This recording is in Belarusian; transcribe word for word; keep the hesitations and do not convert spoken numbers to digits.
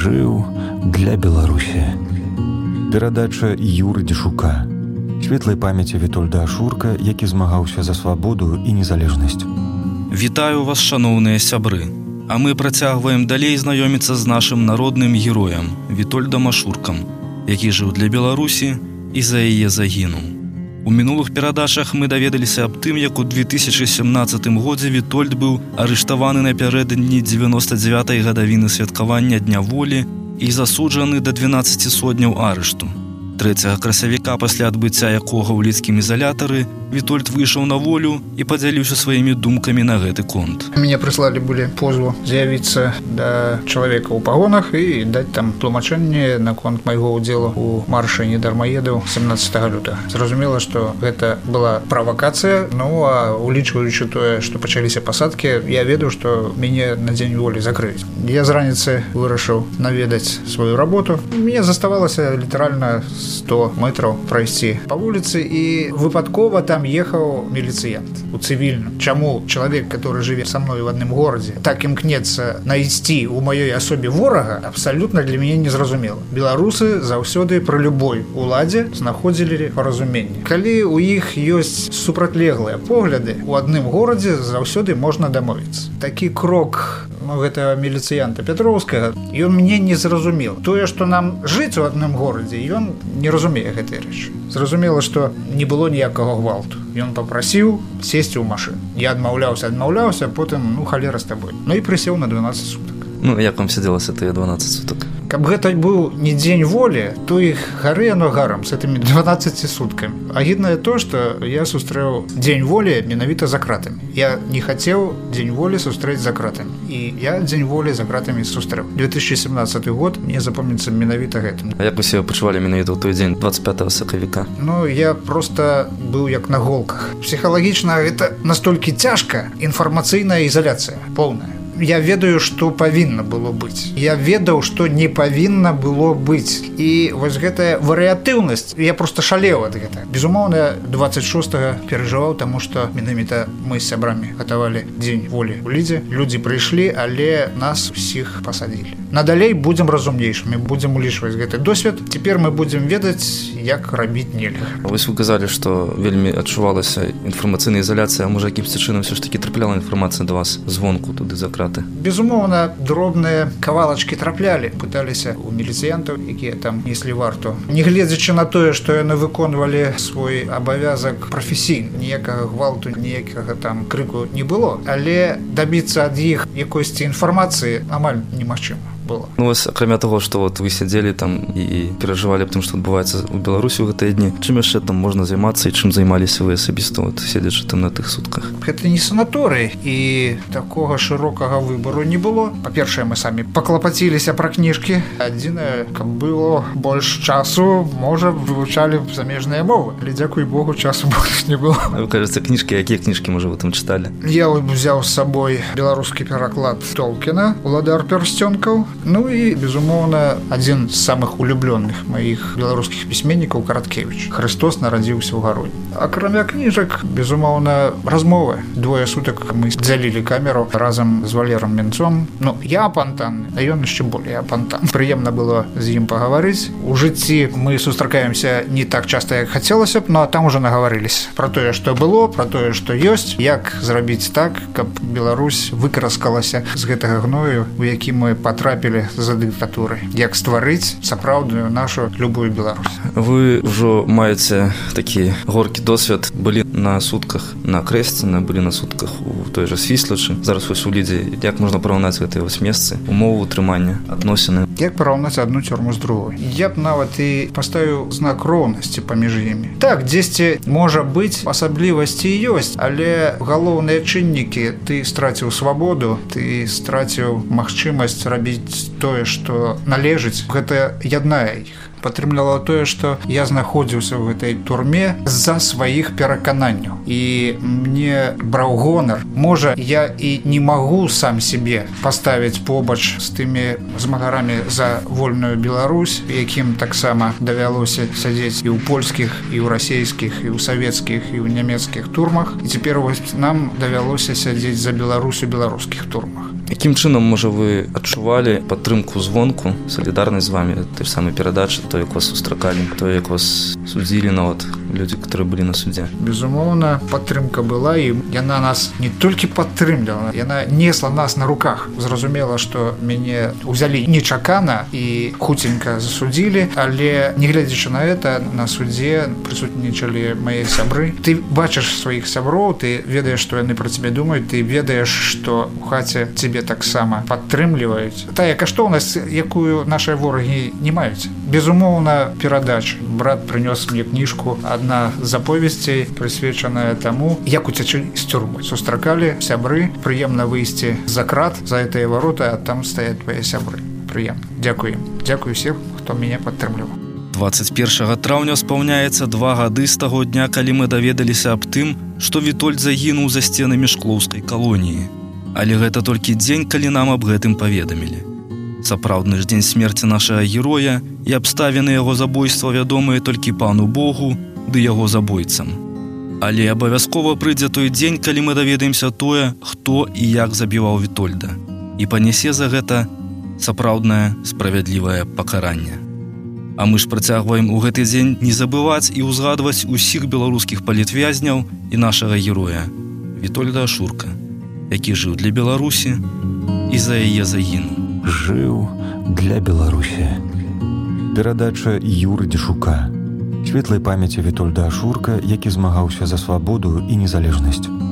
жыў для Беларусі. Перадача Юры Дзешука. Светлай памяці Вітольда Ашурка, які змагаўся за свабоду і незалежнасць. Вітаю вас, шаноўныя сябры. А мы працягваем далей знаёміцца з нашым народным героем Вітольдам Ашуркам, які жыў для Беларусі і за яе загінуў. У мінулых перадачах мы даведаліся аб тым, як у две тысячы сямнаццатым годзе Вітольд быў арыштаваны напярэдадні дзевяноста дзявятай гадавіны святкавання Дня волі і засуджаны да дванаццаці сотняў арышту. трэцяга красавіка, пасля адбыцця якога ў лідскім ізалятары, Вітольд выйшаў на волю і падзяліўся сваімі думкамі на гэты конт. Мяне прыслалі былі позву з'явіцца да чалавека ў пагонах і даць там тлумачэнне наконт майго ўдзелу ў маршы недармаедаў семнаццатага лютага. Зразумела, што гэта была правакацыя, ну а улічваючы тое, што пачаліся пасадкі, я ведаў, што мяне на дзень волі закрыюць. Я з раніцы вырашыў наведаць сваю работу. Мне заставалася літаральна сто метраў прайсці па вуліцы, і выпадкова там ехаў міліцыянт у цывільным. Чаму чалавек, который жыве са мной в адным горадзе, так імкнецца найсці ў маёй асобе ворага, абсалютна для мяне незразумела. Беларусы заўсёды пры любой уладзе знаходзілі паразуменне. Калі ў іх ёсць супрацьлеглыя погляды, у адным горадзе заўсёды можна дамовіцца. Такі крок ну, гэтага міліцыянта Пятроўскага, ён мне не зразумеў. Тое, што нам жыць у адным горадзе, ён не разумее гэтай рэчы. Зразумела, што не было ніякага гвалту. Ён папрасіў сесці ў машыну. Я адмаўляўся, адмаўляўся, потым, ну, халера з табой. Ну і прысеў на дванаццаць сутак. Ну, як вам сядзелася тыя дванаццаць сутак? Каб гэта быў не дзень волі, то іх гары яно гарам з гэтымі дванаццаці суткамі. Агіднае то, што я сустрэў дзень волі менавіта за кратамі. Я не хацеў дзень волі сустрэць за кратамі. І я дзень волі за кратамі сустрэў. две тысячи семнаццаты год мне запомніцца менавіта гэтым. А як вы себе пачувалі менавіта ў той дзень двадцать пятого сакавіка? Ну, я проста быў як на голках. Псіхалагічна гэта настолькі цяжка, інфармацыйная ізаляцыя поўная. Я ведаю, што павінна было быць. Я ведаў, што не павінна было быць. І вось гэтая варыятыўнасць, я проста шалеў ад гэта. Безумоўна, двадцать шостага перажываў, таму што менавіта мы з сябрамі гатавалі дзень волі ў Лідзе. Людзі прыйшлі, але нас усіх пасадзілі. Надалей будзем разумнейшымі, будзем улічваць гэты досвед. Цяпер мы будзем ведаць, як рабіць нельга. Вось вы казалі, што вельмі адчувалася інфармацыйная ізаляцыя, а можа, якімсьці чынам все ж такі трапляла інфармацыя да вас звонку туды за крат? Безумоўна, дробныя кавалачкі траплялі, пыталіся у міліцыянтаў, якія там неслі варту. Не гледзячы на тое, што яны выконвалі свой абавязак прафесійна, ніякага гвалту, ніякага там крыку не было, але дабіцца ад іх якойсьці інфармацыі амаль немагчыма было. Ну, вось, акрамя таго, што вот вы сядзелі там і перажывалі аб тым, што адбываецца ў Беларусі ў гэтыя дні, чым яшчэ там можна займацца і чым займаліся вы асабіста, вот, седзячы там на тых сутках? Гэта не санаторый, і такога шырокага выбару не было. Па-першае, мы самі паклапаціліся пра кніжкі. Адзінае, каб было больш часу, можа, вывучалі замежныя мовы. Але, дзякуй Богу, часу больш не было. А вы кажаце, кніжкі, якія кніжкі, можа, вы там чыталі? Я ўзяў з сабой беларускі пераклад Толкіна «Уладар пярсцёнкаў». Ну і, безумоўна, адзін з самых улюблёных маіх беларускіх пісьменнікаў Караткевіч. Хрыстос нарадзіўся ў гародні. Акрамя кніжак, безумоўна, размовы. Двое сутак мы дзялілі камеру разам з Валером Менцом. Ну, я апантанны, а ён яшчэ болей апантан. Прыемна было з ім пагаварыць. У жыцці мы сустракаемся не так часта, як хацелася б, но там ужо нагаварыліся пра тое, што было, пра тое, што ёсць, як зрабіць так, каб Беларусь выкраскалася з гэтага гною, у які мы патрапілі за дыктатурай. Як стварыць сапраўдную нашу любую Беларусь. Вы ўжо маеце такі горкі досвед. Былі на сутках на Крэсціна, былі на сутках у той жа Свіслачы. Зараз вось у Лідзе. Як можна параўнаць гэтыя вось месцы? Умовы утрымання, адносіны? Як параўнаць адну цюрму з другой? Я б нават і паставіў знак роўнасці паміж імі. Так, дзесьці можа быць асаблівасці ёсць, але галоўныя чыннікі: ты страціў свабоду, ты страціў магчымасць рабіць тое, што належыць, гэта яднае іх. Падтрымляла тое, што я знаходзіўся ў гэтай турме з-за сваіх перакананняў. І мне браў гонар. Можа, я і не магу сам сябе паставіць побач з тымі змагарамі за вольную Беларусь, якім таксама давялося сядзець і ў польскіх, і ў расійскіх, і ў савецкіх, і ў нямецкіх турмах. І цяпер вось нам давялося сядзець за Беларусь у беларускіх турмах. Якім чынам, можа, вы адчувалі падтрымку звонку, салідарнасць з вамі, той самай перадачы, то, як вас сустракалі, то, як вас судзілі нават людзі, которые былі на судзе? Безумоўна, падтрымка была, і яна нас не толькі падтрымлівала, яна несла нас на руках. Зразумела, што мяне ўзялі нечакана і хуценька засудзілі, але, не глядзячы на это, на судзе прысутнічалі мае сябры. Ты бачыш сваіх сяброў, ты ведаеш, што яны пра цябе думаюць, ты ведаеш, што ў хаце цябе таксама падтрымліваюць. Тая каштоўнасць, якую нашыя ворагі не маюць. Безумоўна, перадач. Брат прынёс мне кніжку, адна з аповесцей, прысвечаная таму, як уцячы з тюрмы. Сустракалі сябры, прыемна выйсці за крат, за гэтыя вароты, а там стаяць твае сябры. Прыемна. Дзякую. Дзякую всем, хто мяне падтрымліваў. дваццаць першага траўня спаўняецца два гады з таго дня, калі мы даведаліся аб тым, што Вітольд загінуў за сценамі шклоўскай калоніі. Але гэта толькі дзень, калі нам аб гэтым паведамілі. Сапраўдны ж дзень смерці нашага героя і абставіны яго забойства вядомыя толькі пану Богу ды яго забойцам. Але абавязкова прыйдзе той дзень, калі мы даведаемся тое, хто і як забіваў Вітольда, і панясе за гэта сапраўднае справядлівае пакаранне. А мы ж працягваем у гэты дзень не забываць і ўзгадваць усіх беларускіх палітвязняў і нашага героя Вітольда Ашурка, які жыў для Беларусі і за яе загінуў. Жыў для Беларусі. Перадача Юры Дзішука. Светлай памяці Вітольда Ашурка, які змагаўся за свабоду і незалежнасць.